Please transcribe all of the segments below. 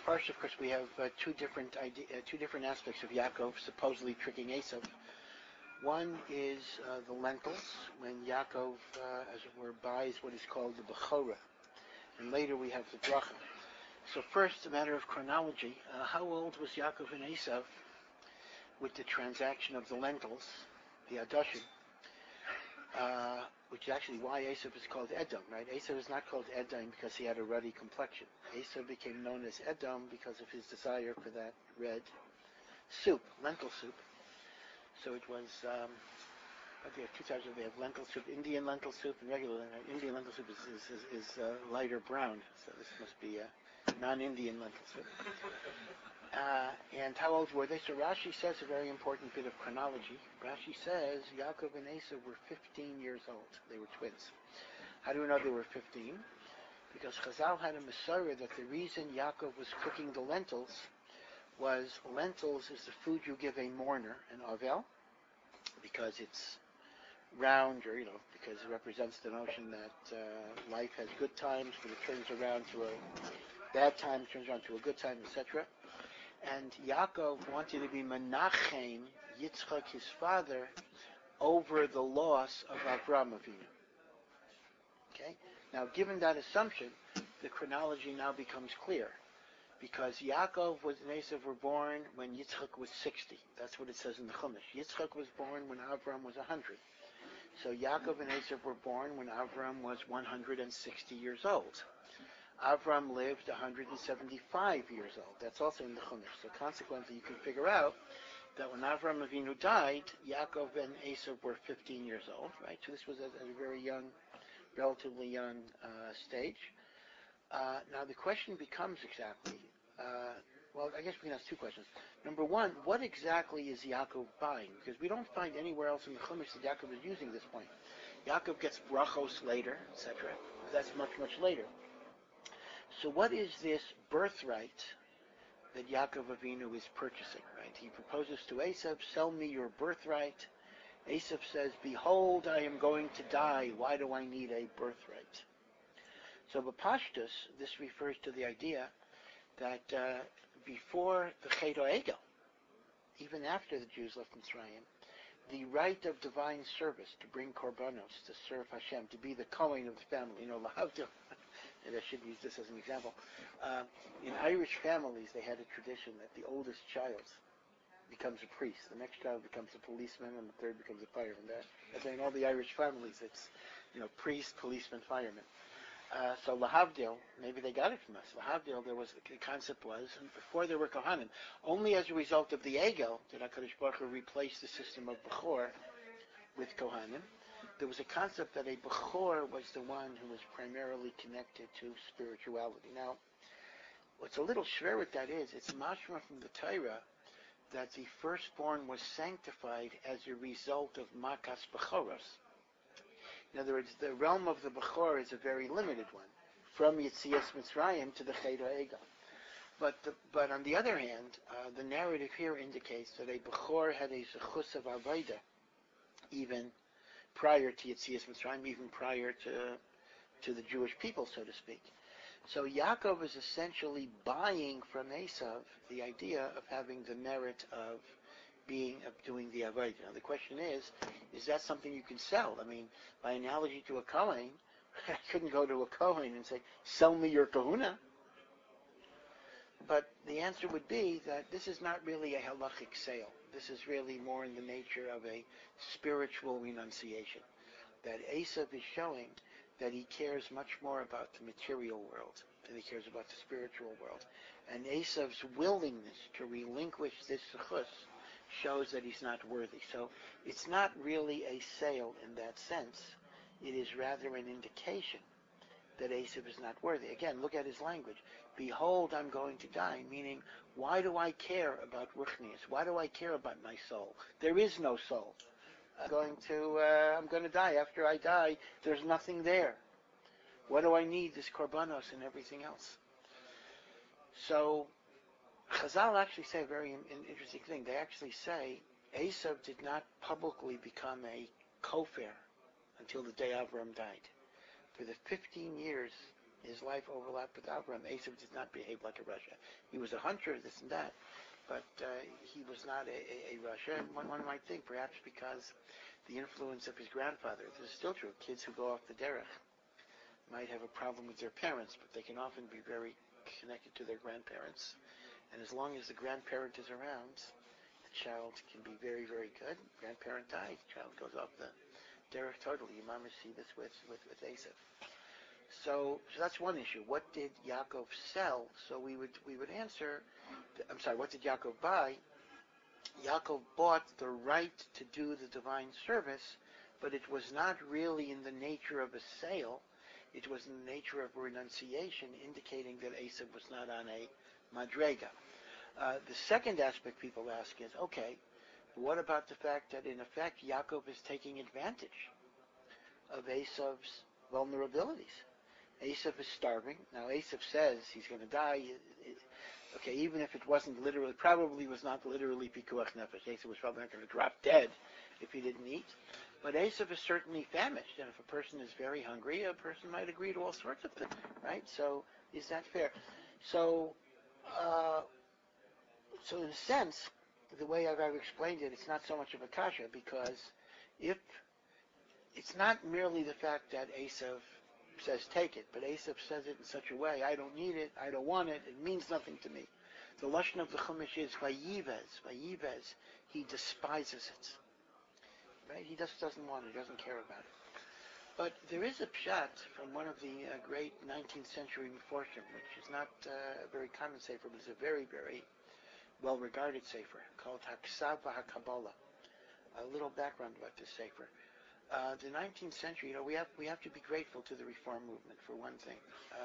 parsha, of course, we have two different aspects of Yaakov supposedly tricking Esav. One is the lentils, when Yaakov, as it were, buys what is called the Bechorah, and later we have the Bracha. So first, a matter of chronology, how old was Yaakov and Esav with the transaction of the lentils, the Adoshim, which is actually why Esav is called Edom, right? Esav is not called Edom because he had a ruddy complexion. Esav became known as Edom because of his desire for that red soup, lentil soup. So it was, they have two types of, they have lentil soup, Indian lentil soup and regular lentil. Indian lentil soup is lighter brown, so this must be non-Indian lentil soup. And how old were they? So Rashi says a very important bit of chronology. Rashi says Yaakov and Esav were 15 years old. They were twins. How do we know they were 15? Because Chazal had a Masorah that the reason Yaakov was cooking the lentils was lentils is the food you give a mourner, an avel, because it's round, or because it represents the notion that life has good times, but it turns around to a bad time, turns around to a good time, etc. And Yaakov wanted to be Menachem, Yitzchak, his father, over the loss of Avraham Avinu. Okay? Now, given that assumption, the chronology now becomes clear. Because Yaakov and Esav were born when Yitzchak was 60. That's what it says in the Chumash. Yitzchak was born when Avram was 100. So Yaakov and Esav were born when Avram was 160 years old. Avram lived 175 years old. That's also in the Chumash. So consequently, you can figure out that when Avram Avinu died, Yaakov and Esav were 15 years old, right? So this was at a very young, relatively young stage. Now the question becomes exactly, well, I guess we can ask two questions. Number one, what exactly is Yaakov buying? Because we don't find anywhere else in the Chumash that Yaakov is using this point. Yaakov gets brachos later, etc. That's much, much later. So what is this birthright that Yaakov Avinu is purchasing, right? He proposes to Esav, sell me your birthright. Esav says, behold, I am going to die. Why do I need a birthright? So B'Pashtus, this refers to the idea that before the Chet HaEgel, even after the Jews left Mitzrayim, the right of divine service to bring korbanos, to serve Hashem, to be the Kohen of the family, lahavdil, and I should use this as an example. In Irish families, they had a tradition that the oldest child becomes a priest, the next child becomes a policeman, and the third becomes a fireman. That's in all the Irish families, it's, priest, policeman, fireman. So lahavdil, maybe they got it from us. Lahavdil, the concept was, and before there were Kohanim, only as a result of the Egel did HaKadosh Baruch Hu replace the system of Bechor with Kohanim. There was a concept that a Bechor was the one who was primarily connected to spirituality. Now, what's a little schwer with that is, it's mashma from the Torah that the firstborn was sanctified as a result of Makas Bechoros. In other words, the realm of the Bechor is a very limited one, from Yetzias Mitzrayim to the Chet HaEgel. But on the other hand, the narrative here indicates that a Bechor had a Zechus of Avodah, even prior to Yetzias Mitzrayim, even prior to the Jewish people, so to speak. So Yaakov is essentially buying from Esav the idea of having the merit of doing the avodah. Now the question is that something you can sell? I mean, by analogy to a Kohen, I couldn't go to a Kohen and say, sell me your kahuna. But the answer would be that this is not really a halachic sale. This is really more in the nature of a spiritual renunciation. That Esav is showing that he cares much more about the material world than he cares about the spiritual world. And Esav's willingness to relinquish this zechus shows that he's not worthy. So it's not really a sale in that sense. It is rather an indication that Esav is not worthy. Again, look at his language. Behold, I'm going to die, meaning, why do I care about ruchnius? Why do I care about my soul? There is no soul. I'm going to die. After I die, there's nothing there. What do I need? This korbanos and everything else. So Chazal actually say a very interesting thing. They actually say Esav did not publicly become a kofar until the day Avram died. For the 15 years His life overlapped with Abraham. Esav did not behave like a Russia. He was a hunter, this and that, but he was not a Russia. And one might think perhaps because the influence of his grandfather. This is still true. Kids who go off the derech might have a problem with their parents, but they can often be very connected to their grandparents. And as long as the grandparent is around, the child can be very, very good. Grandparent dies, child goes off the derech totally. You mama see this with Esav. So that's one issue. What did Yaakov sell? So we would answer. I'm sorry. What did Yaakov buy? Yaakov bought the right to do the divine service, but it was not really in the nature of a sale. It was in the nature of a renunciation, indicating that Esav was not on a madrega. The second aspect people ask is, okay, what about the fact that in effect Yaakov is taking advantage of Esav's vulnerabilities? Esav is starving. Now Esav says he's going to die. Okay, even if it wasn't literally, probably was not literally pikuach nefesh. Esav was probably not going to drop dead if he didn't eat. But Esav is certainly famished, and if a person is very hungry, a person might agree to all sorts of things, right? So is that fair? So in a sense, the way I've explained it, it's not so much of a kasha, because if it's not merely the fact that Esav says take it, but Esav says it in such a way, I don't need it, I don't want it, it means nothing to me. The lashon of the Chumash is vayivez, he despises it. Right? He just doesn't want it, he doesn't care about it. But there is a pshat from one of the great 19th century Meforshim, which is not a very common sefer, but it's a very, very well-regarded sefer, called Haksav HaKabbalah. A little background about this sefer. The 19th century, we have to be grateful to the Reform movement for one thing,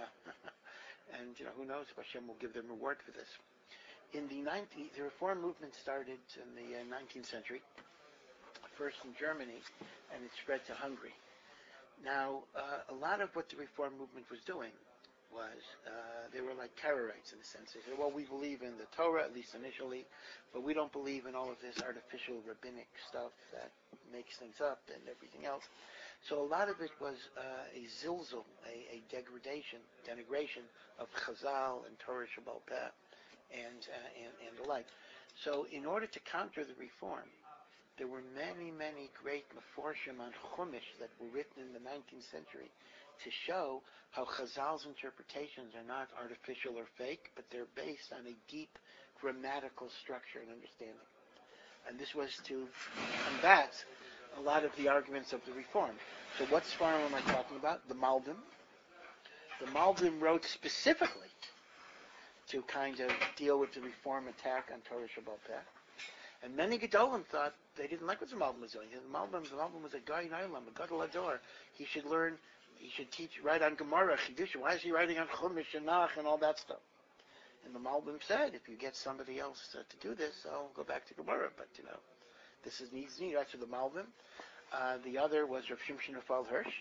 and who knows if Hashem will give them reward for this. In the Reform movement started in the 19th century, first in Germany, and it spread to Hungary. Now, a lot of what the Reform movement was doing was they were like Karaites in a sense. They said, well, we believe in the Torah, at least initially, but we don't believe in all of this artificial rabbinic stuff that makes things up and everything else. So a lot of it was a zilzul, a denigration of Chazal and Torah Shebaal Peh and the like. So in order to counter the Reform, there were many, many great Meforshim on Chumash that were written in the 19th century to show how Chazal's interpretations are not artificial or fake, but they're based on a deep grammatical structure and understanding. And this was to combat a lot of the arguments of the Reform. So what Sfarim am I talking about? The Malbim. The Malbim wrote specifically to kind of deal with the Reform attack on Torah Shebaal Peh. And many Gedolim thought they didn't like what the Malbim was doing. The Malbim was a guy in Olam, a Gadol Hador. He should write on Gemara, Chidush. Why is he writing on Chumash and Nach and all that stuff? And the Malbim said, if you get somebody else to do this, I'll go back to Gemara. But, this is needs. That's for the Malbim. The other was Rav Shimshon Raphael Hirsch.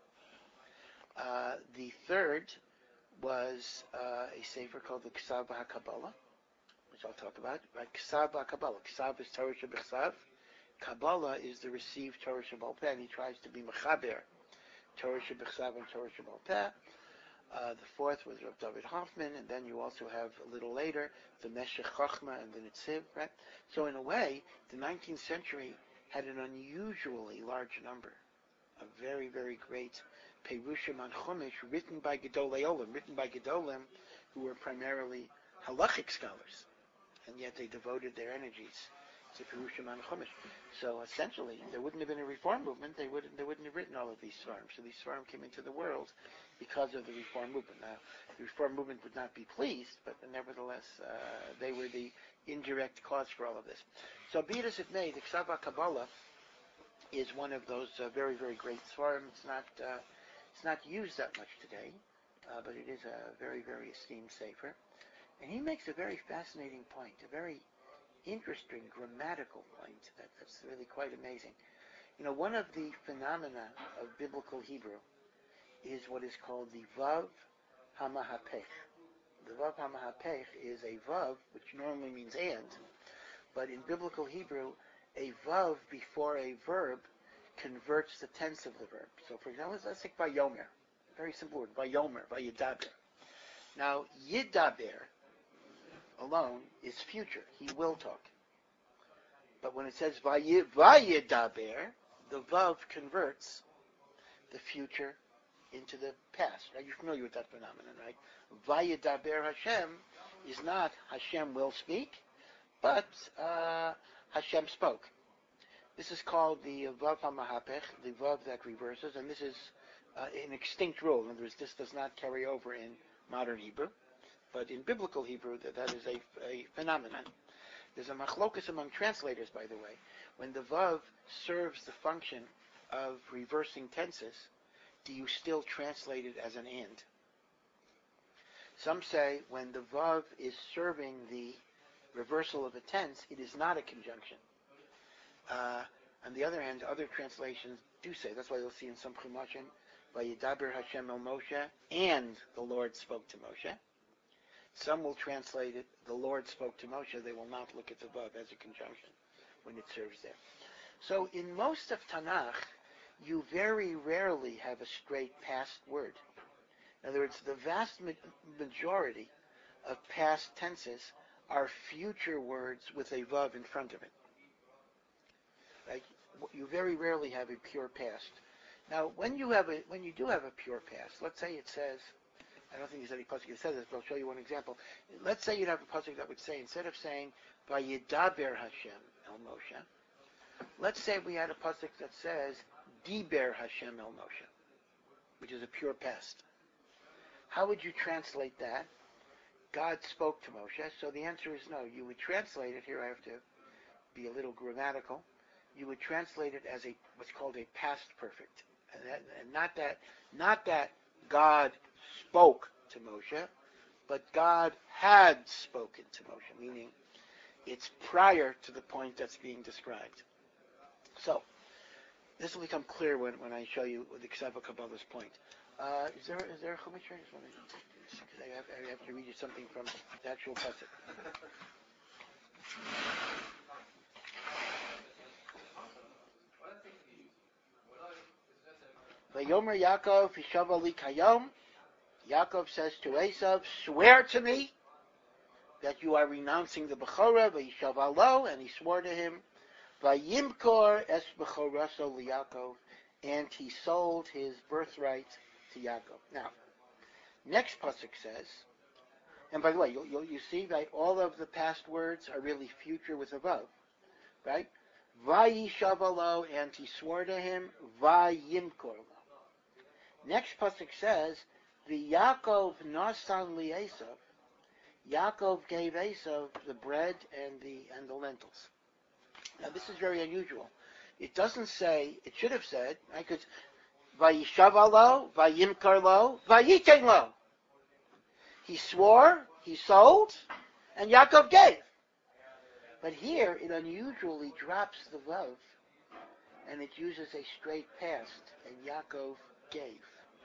The third was a sefer called the Ksav HaKabbalah, which I'll talk about. Right? Ksav HaKabbalah. Ksav is Torah Shebechsav. Kabbalah is the received Torah Shebaal Peh, and he tries to be Mechaber Torah Shebechsav and Torah Shebaal Peh. The fourth was Rav David Hoffman, and then you also have a little later the Meshech Chochmah and the Nitziv, right? So in a way, the 19th century had an unusually large number of very, very great Perushim on Chumash written by Gedolei Olam, written by Gedolim who were primarily halachic scholars, and yet they devoted their energies to Perushim on Chumash. So essentially, there wouldn't have been a Reform movement. They wouldn't have written all of these Svarim. So these Svarim came into the world because of the Reform movement. Now, the Reform movement would not be pleased, but nevertheless, they were the indirect cause for all of this. So be it as it may, the Ksav HaKabbalah is one of those very, very great Svarim. It's not used that much today, but it is a very, very esteemed sefer. And he makes a very fascinating point, a very interesting grammatical point that's really quite amazing. One of the phenomena of biblical Hebrew is what is called the Vav HaMahapech. The Vav HaMahapech is a Vav, which normally means and, but in biblical Hebrew, a Vav before a verb converts the tense of the verb. So for example, let's take Vayomer. Very simple word. Vayomer, vayidaber. Now, yidaber alone is future. He will talk. But when it says vayidaber, the vav converts the future into the past. Right? You're familiar with that phenomenon, right? Vayidaber Hashem is not Hashem will speak, but Hashem spoke. This is called the vav hamahapech, the vav that reverses, and this is an extinct rule. In other words, this does not carry over in modern Hebrew, but in biblical Hebrew, that is a phenomenon. There's a machlokus among translators, by the way. When the vav serves the function of reversing tenses, do you still translate it as an and? Some say when the vav is serving the reversal of a tense, it is not a conjunction. On the other hand, other translations do say, that's why you'll see in some chumashim, Vayidaber Hashem el Moshe, and the Lord spoke to Moshe. Some will translate it, the Lord spoke to Moshe. They will not look at the vav as a conjunction when it serves there. So in most of Tanakh, you very rarely have a straight past word. In other words, the vast majority of past tenses are future words with a vav in front of it. Right? You very rarely have a pure past. Now, when you do have a pure past, let's say it says, I don't think there's any pasuk that says this, but I'll show you one example. Let's say you'd have a pasuk that would say, instead of saying Vayidaber Hashem el Moshe, let's say we had a pasuk that says Diber Hashem el Moshe, which is a pure past. How would you translate that? God spoke to Moshe, so the answer is no. You would translate it, here I have to be a little grammatical, you would translate it as what's called a past perfect. And not that God spoke to Moshe, but God had spoken to Moshe, meaning it's prior to the point that's being described. So, this will become clear when I show you the Ksava Kabbalah's point. Is there a chumash here? I have to read you something from the actual pasuk. Vayomer Yaakov Hishava li kayom. Yaakov says to Esav, swear to me that you are renouncing the Bechorah, Vayishav lo, and he swore to him, Vayimkor es Bechoraso li Yaakov, and he sold his birthright to Yaakov. Now, next pasuk says, and by the way, you see, right, all of the past words are really future with a vav, right? Vayishav lo, and he swore to him, Vayimkor lo. Next pasuk says, the Yaakov nasan li Esav. Yaakov gave Esav the bread and the lentils. Now this is very unusual. It doesn't say. It should have said, because Vayishav lo, Vayimkar lo, Vayiten lo. He swore, he sold, and Yaakov gave. But here it unusually drops the vav, and it uses a straight past, and Yaakov gave.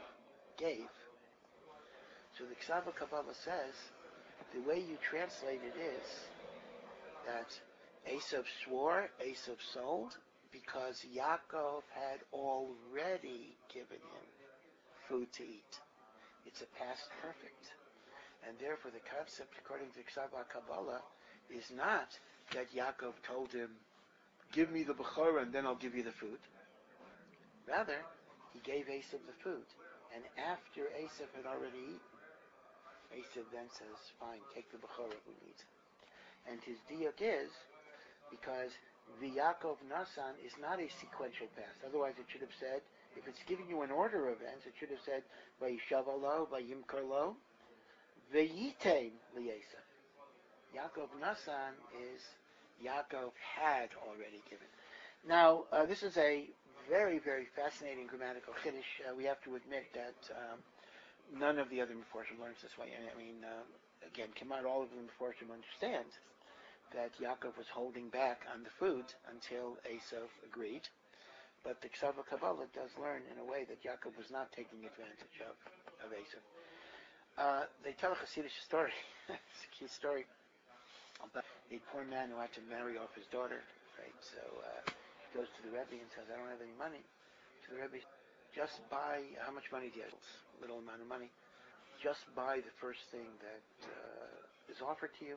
So the Ksava Kabbalah says, the way you translate it is that Esav swore, Esav sold, because Yaakov had already given him food to eat. It's a past perfect. And therefore the concept, according to Ksava Kabbalah, is not that Yaakov told him, give me the Bechorah and then I'll give you the food. Rather, he gave Esav the food. And after Esav had already eaten, Esav then says, fine, take the Bechorah who needs it. And his diuk is, because the Yaakov Nasan is not a sequential past. Otherwise it should have said, if it's giving you an order of events, it should have said, Vayishav lo, Vayimkar lo, Vayitain li Esav. Yaakov Nasan is, Yaakov had already given. Now, this is a very, very fascinating grammatical chiddush. We have to admit that none of the other Meforshim learns this way. I mean, again, Kemar, all of the Meforshim understand that Yaakov was holding back on the food until Esav agreed. But the Ksava Kabbalah does learn in a way that Yaakov was not taking advantage of Esav. They tell a Hasidic story. It's a key story about a poor man who had to marry off his daughter. Right? So he goes to the Rebbe and says, I don't have any money. So the Rebbe just buy, how much money do you have? Little amount of money. Just buy the first thing that is offered to you.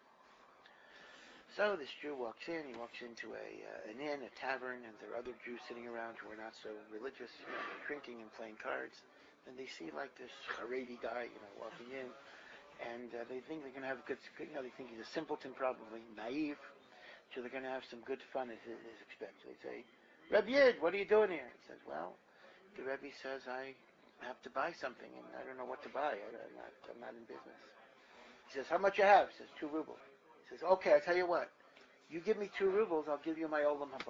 So this Jew walks in. He walks into an inn, a tavern, and there are other Jews sitting around who are not so religious, drinking and playing cards. And they see like this Haredi guy, walking in, and they think they're going to have good. They think he's a simpleton, probably naive. So they're going to have some good fun at his expense. They say, "Rebbe Yid, what are you doing here?" He says, "Well, the Rebbe says I have to buy something, and I don't know what to buy. I'm not in business." He says, "How much you have?" He says, 2 rubles. He says, "Okay, I'll tell you what. You give me 2 rubles, I'll give you my Olam Haba."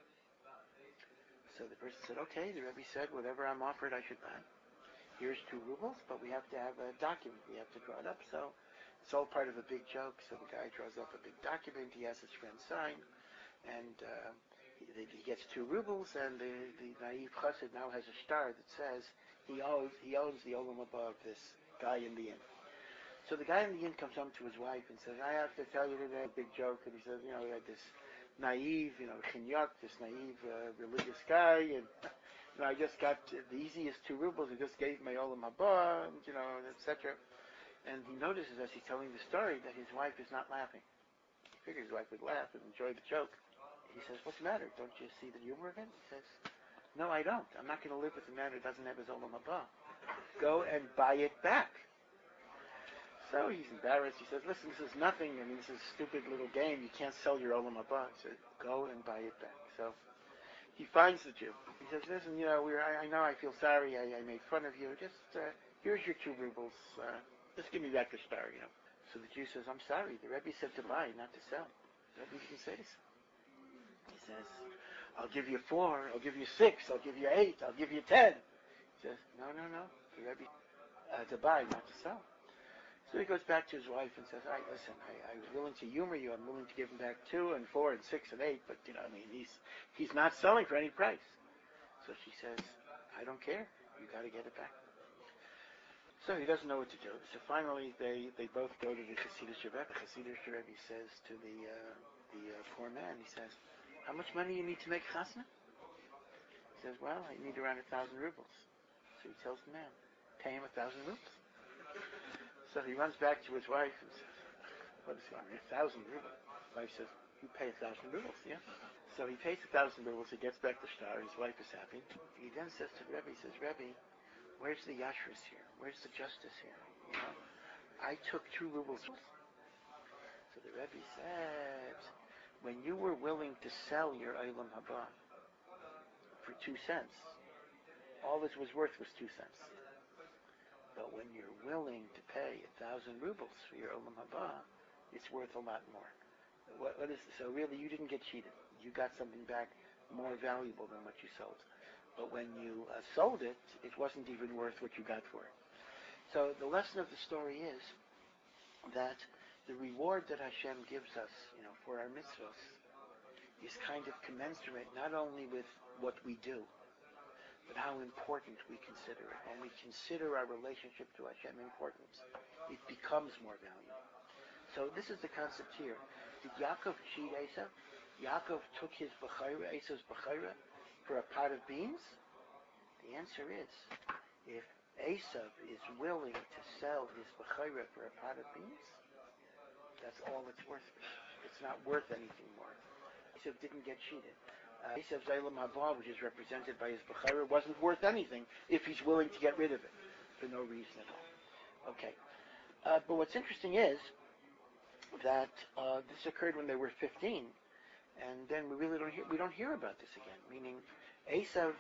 So the person said, "Okay." The Rebbe said, "Whatever I'm offered, I should buy. Here's 2 rubles, but we have to have a document. We have to draw it up." So it's all part of a big joke. So the guy draws up a big document. He has his friend sign, and he gets 2 rubles, and the naive chassid now has a star that says he owns the Olam Haba of this guy in the inn. So the guy in the inn comes home to his wife and says, "I have to tell you today a big joke." And he says, we had this naive, chinyuk, this naive religious guy, and I just got the easiest 2 rubles. He just gave my Olam Haba, etc. And he notices as he's telling the story that his wife is not laughing. He figured his wife would laugh and enjoy the joke. He says, "What's the matter? Don't you see the humor of it?" He says, "No, I don't. I'm not going to live with a man who doesn't have his Olam Haba. Go and buy it back." So he's embarrassed. He says, "Listen, this is nothing. This is a stupid little game. You can't sell your Olam Haba." He says, "Go and buy it back." So he finds the Jew. He says, "Listen, I know I feel sorry. I made fun of you. Just here's your 2 rubles. Just give me back the star, So the Jew says, "I'm sorry. The Rebbe said to buy, not to sell. The Rebbe didn't say so." He says, "I'll give you 4. I'll give you 6. I'll give you 8. I'll give you 10. He says, No. The Rebbe to buy, not to sell." So he goes back to his wife and says, "All right, listen, I'm willing to humor you. I'm willing to give him back 2 and 4 and 6 and 8, but he's not selling for any price." So she says, "I don't care. You got to get it back." So he doesn't know what to do. So finally, they both go to the Hasidic Rebbe. The Hasidic Rebbe says to the poor man, he says, "How much money you need to make chasna?" He says, "Well, I need around 1,000 rubles." So he tells the man, "Pay him 1,000 rubles." So he runs back to his wife and says, "What is going on? 1,000 rubles?" His wife says, "You pay 1,000 rubles, yeah?" So he pays 1,000 rubles. He gets back the star. His wife is happy. He then says to the Rebbe, he says, "Rebbe, where's the yashris here? Where's the justice here? I took 2 rubles." So the Rebbe says, "When you were willing to sell your Olam Haba for 2 cents, all this was worth was 2 cents. But when you're willing to pay 1,000 rubles for your Olam Haba, it's worth a lot more." What is this? So really, you didn't get cheated. You got something back more valuable than what you sold. But when you sold it, it wasn't even worth what you got for it. So the lesson of the story is that the reward that Hashem gives us, for our mitzvahs, is kind of commensurate not only with what we do, but how important we consider it. When we consider our relationship to Hashem important, it becomes more valuable. So this is the concept here. Did Yaakov cheat Esav? Yaakov took his bechira, Esav's bechira, for a pot of beans? The answer is, if Esav is willing to sell his bechira for a pot of beans, that's all it's worth. It's not worth anything more. Esav didn't get cheated. Esav's Olam Haba, which is represented by his bechira, wasn't worth anything if he's willing to get rid of it for no reason at all. Okay. But what's interesting is that this occurred when they were 15, and then we don't hear about this again. Meaning, Esav,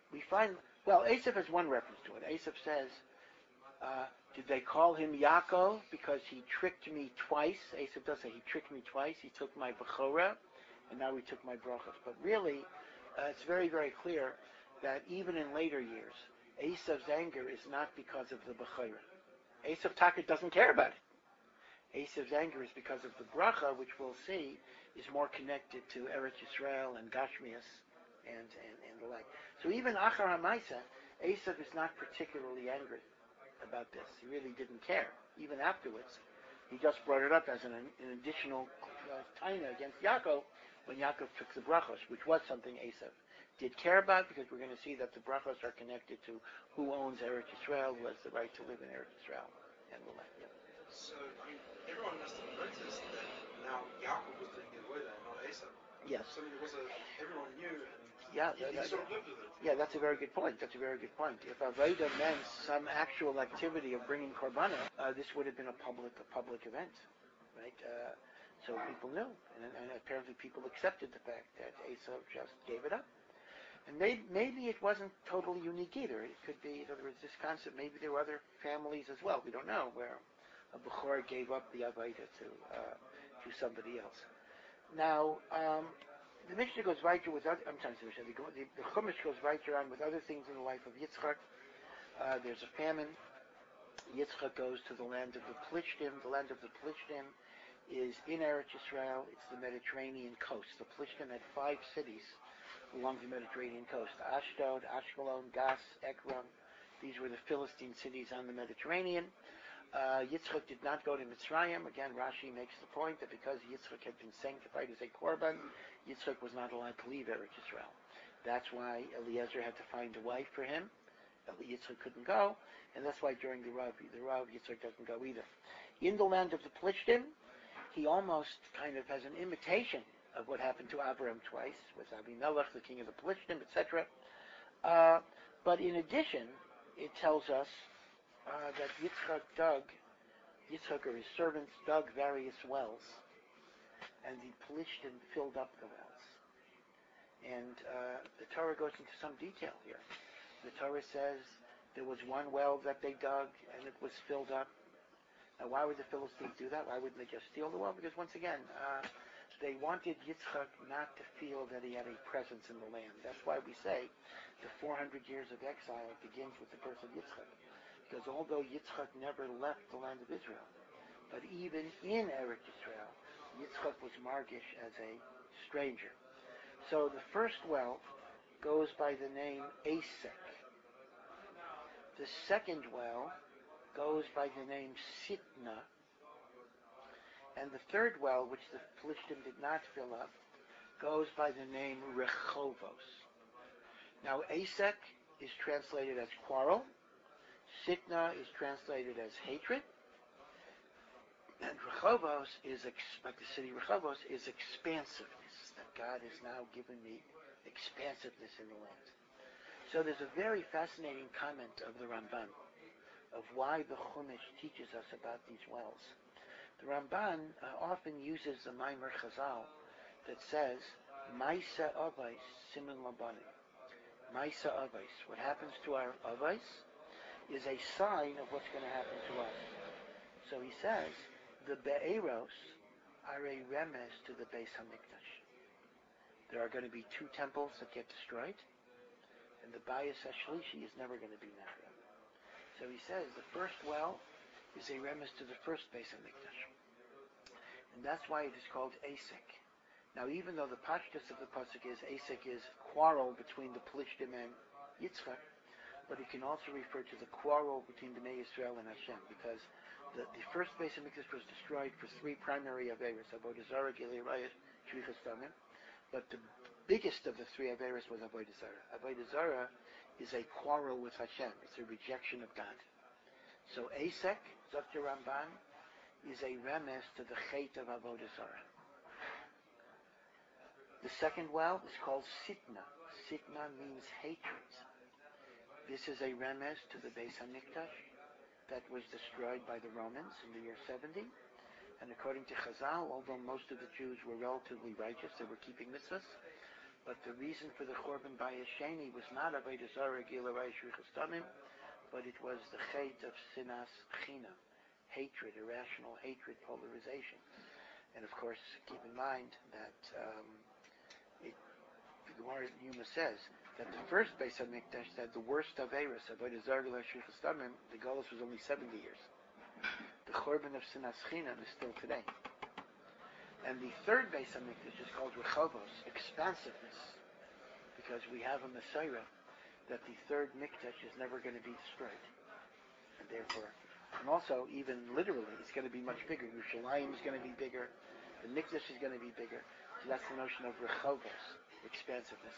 Esav has one reference to it. Esav says, "Did they call him Yaakov because he tricked me twice?" Esav does say he tricked me twice. He took my bechora, and now he took my brachas. But really, it's very, very clear that even in later years, Esav's anger is not because of the bechora. Esav Taka doesn't care about it. Esav's anger is because of the bracha, which we'll see is more connected to Eretz Yisrael and Gashmias and the like. So even Achar HaMaisa, Esav is not particularly angry about this. He really didn't care. Even afterwards, he just brought it up as an additional taina against Yaakov when Yaakov took the brachos, which was something Esav did care about, because we're going to see that the brachos are connected to who owns Eretz Yisrael, who has the right to live in Eretz Yisrael, and the land. Yeah. So, everyone must have noticed that now Yaakov was doing the avodah and not Esau. Yes. So, everyone knew, and yeah, he sort of lived with it. Yeah, that's a very good point. That's a very good point. If avodah meant some actual activity of bringing korbanah, this would have been a public event, right? So people knew, and apparently people accepted the fact that Esau just gave it up. And maybe it wasn't totally unique either. It could be, in other words, this concept, maybe there were other families as well. We don't know, where a Bechor gave up the avodah to somebody else. Now, the Mishnah goes weiter with other, I'm sorry, the Chumash goes weiter on with other things in the life of Yitzchak. There's a famine. Yitzchak goes to the land of the Plishtim. The land of the Plishtim is in Eretz Yisrael. It's the Mediterranean coast. The Plishtim had 5 cities along the Mediterranean coast: Ashdod, Ashkelon, Gas, Ekron. These were the Philistine cities on the Mediterranean. Yitzchak did not go to Mitzrayim. Again, Rashi makes the point that because Yitzchak had been sanctified as a korban, Yitzchak was not allowed to leave Eretz Yisrael. That's why Eliezer had to find a wife for him. Yitzchak couldn't go, and that's why during the Rav, Yitzchak doesn't go either. In the land of the Plishtim, he almost kind of has an imitation of what happened to Abraham twice, with Abimelech, the king of the Plishtim, etc. But in addition, it tells us that Yitzchak or his servants dug various wells, and the Plishtim filled up the wells. And the Torah goes into some detail here. The Torah says there was one well that they dug, and it was filled up. Now, why would the Philistines do that? Why wouldn't they just steal the well? Because once again, they wanted Yitzchak not to feel that he had a presence in the land. That's why we say the 400 years of exile begins with the birth of Yitzchak. Because although Yitzchak never left the land of Israel, but even in Eretz Yisrael, Yitzchak was margish as a stranger. So the first well goes by the name Esek. The second well goes by the name Sitna. And the third well, which the Plishtim did not fill up, goes by the name Rechovos. Now, Esek is translated as quarrel. Sitna is translated as hatred. And Rechovos is, like the city Rechovos, is expansiveness. That God has now given me expansiveness in the land. So there's a very fascinating comment of the Ramban of why the Chumash teaches us about these wells. The Ramban often uses the Maimer Chazal that says, Maisa Avais Siman Labanim. Maisa Avais. What happens to our Avais is a sign of what's going to happen to us. So he says, the Be'eros are a remes to the Beis HaMikdash. There are going to be 2 temples that get destroyed, and the Bayis HaShlishi is never going to be Nachem. So he says the first well is a remes to the first Beis HaMikdash. And that's why it is called Esek. Now, even though the pashtus of the pasuk is Esek is quarrel between the Plishtim and Yitzchak, but it can also refer to the quarrel between Bnei Yisrael and Hashem, because the first Beis HaMikdash was destroyed for 3 primary averos: Avodah Zarah, Gilui Arayos, Shvichas Damim. But the biggest of the 3 averos was Avodah Zarah. Avodah Zarah is a quarrel with Hashem. It's a rejection of God. So Esek, Dr. Ramban, is a remes to the Chet of Avodah Zarah. The second well is called Sitna. Sitna means hatred. This is a remes to the Beis HaMikdash that was destroyed by the Romans in the year 70. And according to Chazal, although most of the Jews were relatively righteous, they were keeping mitzvahs, but the reason for the Chorban Bayis Sheni was not Avodah Zarah, Gilui Arayos, Shvichas Damim, but it was the Chet of Sinas China, hatred, irrational hatred, polarization. And of course, keep in mind that the Gemara Yuma says that the first Beis HaMikdash had the worst averos, Avodah Zarah, Gilui Arayos, Shvichas Damim. The Golus was only 70 years. The Chorban of Sinas China is still today. And the third Beis HaMikdash is called Rechovos, expansiveness, because we have a Messiah that the third Mikdash is never going to be destroyed. And therefore, and also, even literally, it's going to be much bigger. Yerushalayim is going to be bigger. The Mikdash is going to be bigger. So that's the notion of Rechovos, expansiveness.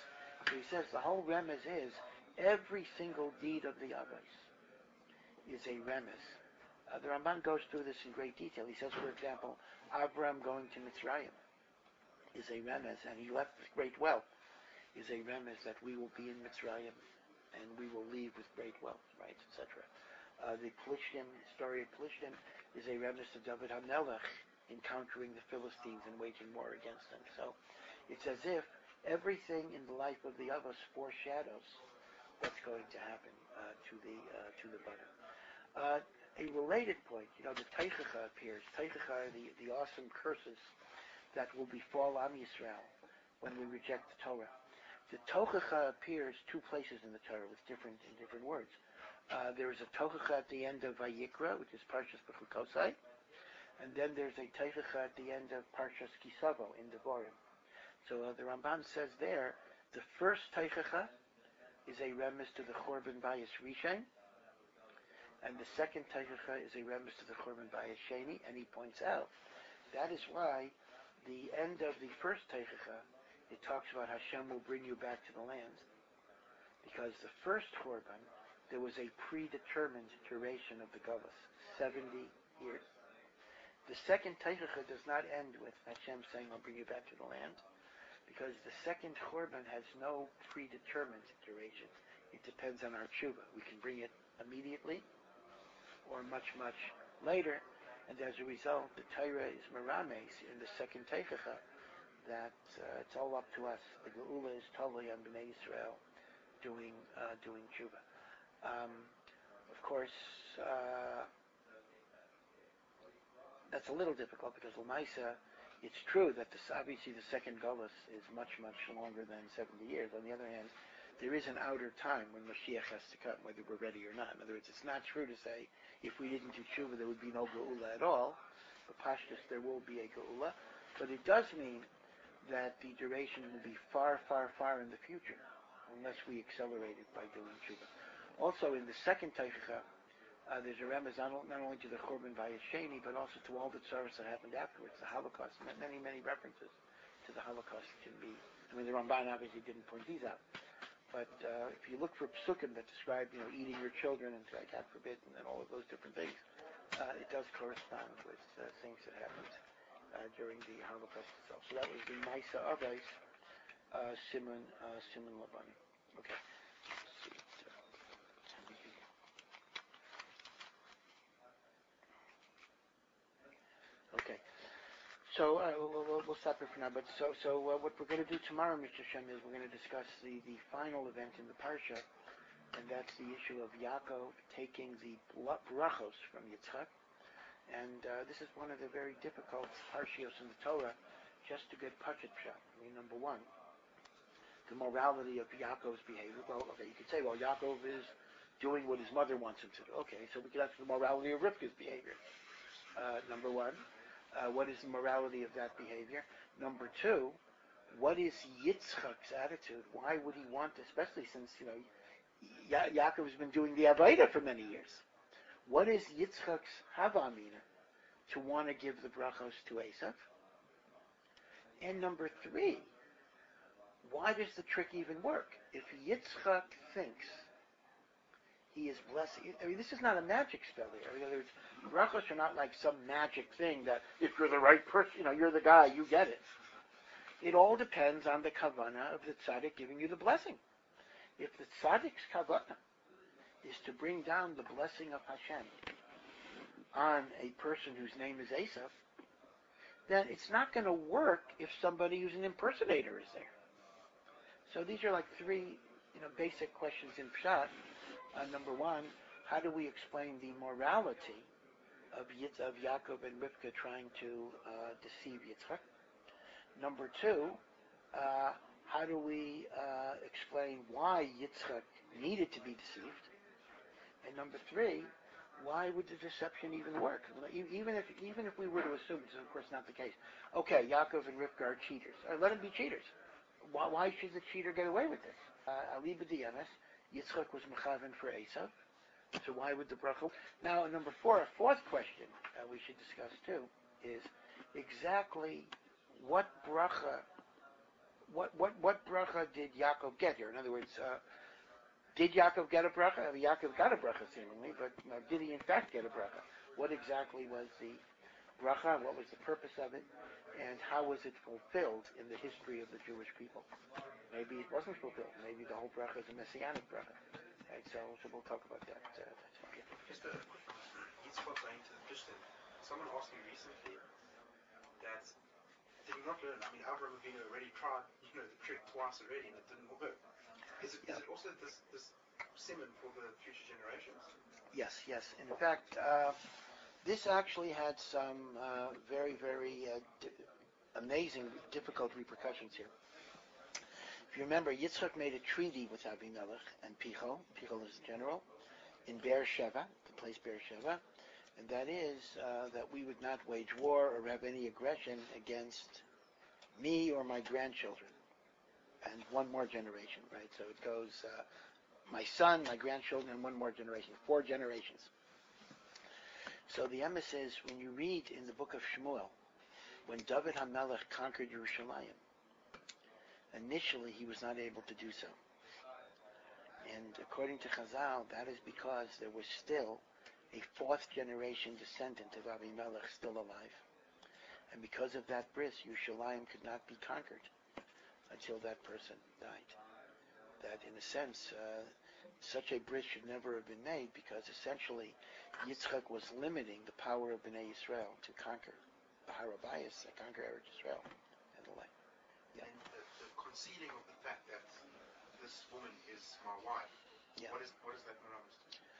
So he says the whole remez is every single deed of the Avos is a remez. The Ramban goes through this in great detail. He says, for example, Avram going to Mitzrayim is a remez, and he left with great wealth, is a remez that we will be in Mitzrayim and we will leave with great wealth, right, etc. The Plishtim, story of Plishtim, is a remez to David HaMelech encountering the Philistines and waging war against them. So it's as if everything in the life of the Avos foreshadows what's going to happen to the Buddha. A related point, the Teichacha appears. Teichacha are the awesome curses that will befall Am Yisrael when we reject the Torah. The Tochacha appears two places in the Torah with different words. There is a Tochacha at the end of Vayikra, which is Parshas Bechukosai, and then there's a Teichacha at the end of Parshas Kisavo in Devarim. So the Ramban says there, the first Teichacha is a remez to the Chorban Bayis Rishon, and the second Teichacha is a remez to the Chorban Bayis Sheni, and he points out that is why the end of the first Teichacha, it talks about Hashem will bring you back to the land, because the first Chorban, there was a predetermined duration of the Galus, 70 years. The second Teichacha does not end with Hashem saying, I'll bring you back to the land, because the second Chorban has no predetermined duration. It depends on our tshuva. We can bring it immediately or much, much later, and as a result, the Torah is merames in the second Teichacha that it's all up to us. The Geula is totally on Bnei Yisrael doing tshuva. Of course, that's a little difficult because L'maisa, it's true that obviously the second Galus is much, much longer than 70 years. On the other hand, there is an outer time when Mashiach has to come, whether we're ready or not. In other words, it's not true to say if we didn't do tshuva there would be no Geula at all. For Pashtus there will be a Geula, but it does mean that the duration will be far, far, far in the future, unless we accelerate it by doing tshuva. Also, in the second Teichacha, there's a remez not only to the Chorban Bayis Sheni, but also to all the tzaras that happened afterwards, the Holocaust. Many, many references to the Holocaust can be. The Ramban obviously didn't point these out. But if you look for psukim that describe, eating your children and God forbid, and then all of those different things, it does correspond with things that happened during the Holocaust itself. So that was the Maisa Avos, Siman Labani. Okay. Okay. So we'll stop here for now. But so what we're going to do tomorrow, Mr. Shem, is we're going to discuss the final event in the parsha, and that's the issue of Yaakov taking the brachos from Yitzchak. And this is one of the very difficult parshios in the Torah, just to get pachet pshat. Number one, the morality of Yaakov's behavior. Well, okay, you could say, Yaakov is doing what his mother wants him to do. Okay, so we could ask the morality of Rivka's behavior. Number one. What is the morality of that behavior? Number two, what is Yitzchak's attitude? Why would he want, especially since, Yaakov has been doing the Avaida for many years. What is Yitzchak's Havamina to want to give the brachos to Esav? And number three, why does the trick even work? If Yitzchak thinks he is blessing. This is not a magic spell here. In other words, brachos are not like some magic thing that if you're the right person, you're the guy, you get it. It all depends on the kavanah of the tzaddik giving you the blessing. If the tzaddik's kavanah is to bring down the blessing of Hashem on a person whose name is Esav, then it's not going to work if somebody who's an impersonator is there. So these are like three, basic questions in Pshat. Number one, how do we explain the morality of Yaakov and Rivka trying to deceive Yitzchak? Number two, how do we explain why Yitzchak needed to be deceived? And number three, why would the deception even work? Even if we were to assume this is of course not the case. Okay, Yaakov and Rivka are cheaters. Let them be cheaters. Why should the cheater get away with this? Ali b'di'emes, Yitzchak was mechaven for Esav, so why would the bracha? Now, number four, a fourth question we should discuss too is exactly what bracha what bracha did Yaakov get here? In other words, did Yaakov get a bracha? Yaakov got a bracha seemingly, but did he in fact get a bracha? What exactly was the bracha? What was the purpose of it? And how was it fulfilled in the history of the Jewish people? Maybe it wasn't fulfilled. Maybe the whole bracha is a messianic bracha. Right, so we'll talk about that. That's fine. Just a quick one. Yitzchak going to the Plishtim. Someone asked me recently that did he not learn? I mean, Avraham Avinu already tried, the trick twice already, and it didn't work. Is it also this simon for the future generations? Yes. In fact, this actually had some very, very amazing, difficult repercussions here. If you remember, Yitzchak made a treaty with Avimelech and Pichol. Pichol is the general in Beersheba, the place Beersheba, and that is that we would not wage war or have any aggression against me or my grandchildren, and one more generation, right? So it goes my son, my grandchildren, and one more generation, 4 generations. So the emes is, when you read in the book of Shmuel, when David HaMelech conquered Yerushalayim, initially he was not able to do so. And according to Chazal, that is because there was still a 4th generation descendant of Avimelech still alive. And because of that bris, Yerushalayim could not be conquered until that person died. That, in a sense, such a bris should never have been made, because essentially Yitzchak was limiting the power of Bnei Yisrael to conquer Har Habayis, to conquer Eretz Yisrael, and the like. Yeah. And the conceding of the fact that this woman is my wife. Yeah. What is that meramis?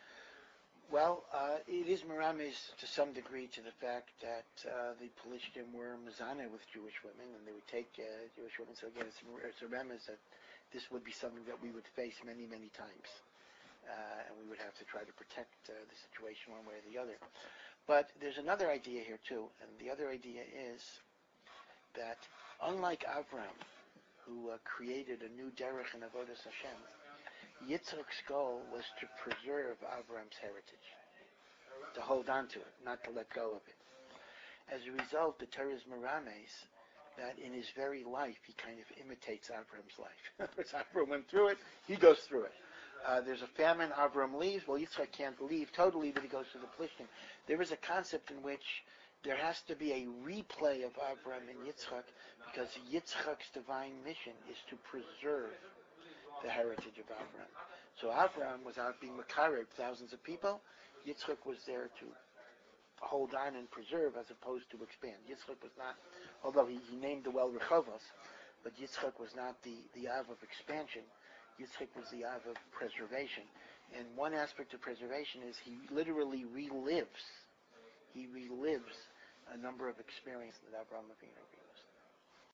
Well, it is meramis to some degree to the fact that the Pelishtim were mezaneh with Jewish women, and they would take Jewish women. So again, it's a remiss that this would be something that we would face many, many times, and we would have to try to protect the situation one way or the other. But there's another idea here too, and the other idea is that unlike Avram, who created a new derech in Avodas Hashem, Yitzchak's goal was to preserve Avram's heritage, to hold on to it, not to let go of it. As a result, the Torah is merames that in his very life he kind of imitates Avram's life. Avram went through it, he goes through it. There's a famine, Avram leaves. Well, Yitzchak can't leave totally, but he goes to the Plishtim. There is a concept in which there has to be a replay of Avram and Yitzchak, because Yitzchak's divine mission is to preserve the heritage of Avram. So Avram was out being Makarev thousands of people. Yitzchak was there to hold on and preserve as opposed to expand. Yitzchak was not, although he named the well Rechovos, but Yitzchak was not the Av of expansion. Yitzchak was the Av of preservation. And one aspect of preservation is he literally relives a number of experiences that Avraham Avinu experienced.